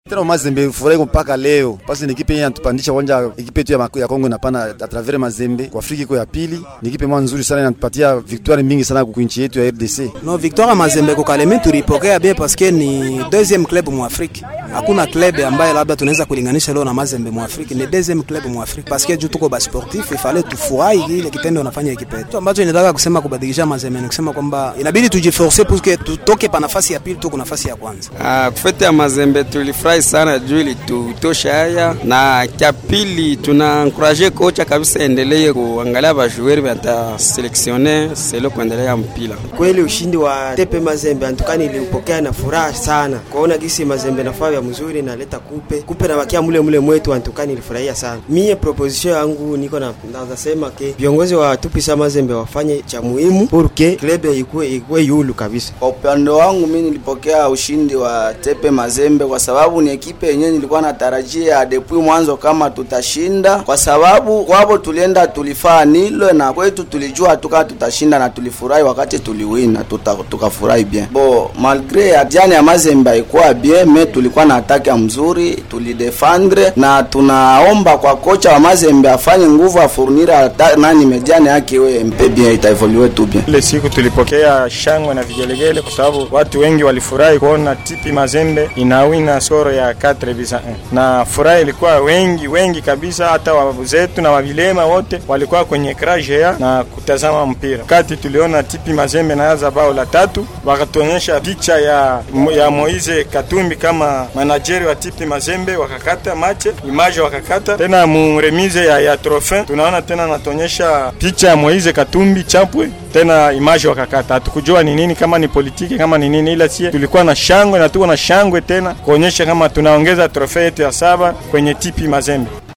Tena Mazembe furahi mpaka leo. Basi ni ekipe inatupandisha uwanja, ekipe yetu ya Kongo inapana a travers Mazembe kwa Afrika iko ya pili. Ni ekipe nzuri sana inatupatia victoire mingi sana kwa nchi yetu ya RDC. No, victoire Mazembe kwa Kalemi tulipokea bien parce que ni deuxième club mu Afrique. Hakuna club ambaye labda tunaweza kulinganisha leo na Mazembe mu Afrique. Ni deuxième club mu Afrique parce que juu tuko ba sportif, il fallait tufurahi ile kitendo wanafanya ekipe yetu. Ambacho ninataka kusema kubadilisha Mazembe ni kusema kwamba inabidi tujiforcer pour que tutoke pa nafasi ya pili tuko nafasi ya kwanza. Kufete ya Mazembe tulifurahi sana juu ili tutosha haya, na kia pili tuna encourager kocha kabisa endelee kuangalia ba joueurs bata selectionner selo kuendelea mpira. Kweli ushindi wa TP Mazembe antukani nilipokea na furaha sana. Kuona gisi Mazembe nafanya mzuri na leta kupe na bakia mule mwetu antukani nilifurahia sana. Mie proposition yangu niko na sema ke viongozi wa Tupisa Mazembe wafanye cha muhimu porque club ikue yulu kabisa. Kwa upande wangu mimi nilipokea ushindi wa TP Mazembe kwa sababu ni ekipe yenyewe nilikuwa natarajia depuis mwanzo kama tutashinda, kwa sababu kwao tulienda tulifaa nilo na kwetu tulijua tutashinda na tulifurahi wakati tuliwina, tukafurahi bien. Malgré jana ya Mazembe ilikuwa bien, mais tulikuwa na ataka mzuri, tulidefendre na tunaomba kwa kocha wa Mazembe afanye nguvu afurnira nani mediane yake wewe mpe bien itaevolue tu bien. Ile siku tulipokea shangwe na vigelegele kwa sababu watu wengi walifurahi kuona TP Mazembe inawina score ya 4-1 na furaha ilikuwa wengi kabisa, hata wazetu na wavilema wote walikuwa kwenye crash na kutazama mpira. Kati tuliona TP Mazembe naanza bao la 3, wakatuonyesha picha ya Moise Katumbi kama manager wa TP Mazembe, wakakata match image wakakata tena mu remise ya trophée. Tunaona tena natonyesha picha ya Moise Katumbi chapwe tena image wakakata. Hatukujua ni nini, kama ni politiki kama ni nini, ila sie tulikuwa na shangwe na tuko na shangwe tena kuonyesha kama tunaongeza trophée yetu ya 7 kwenye TP Mazembe.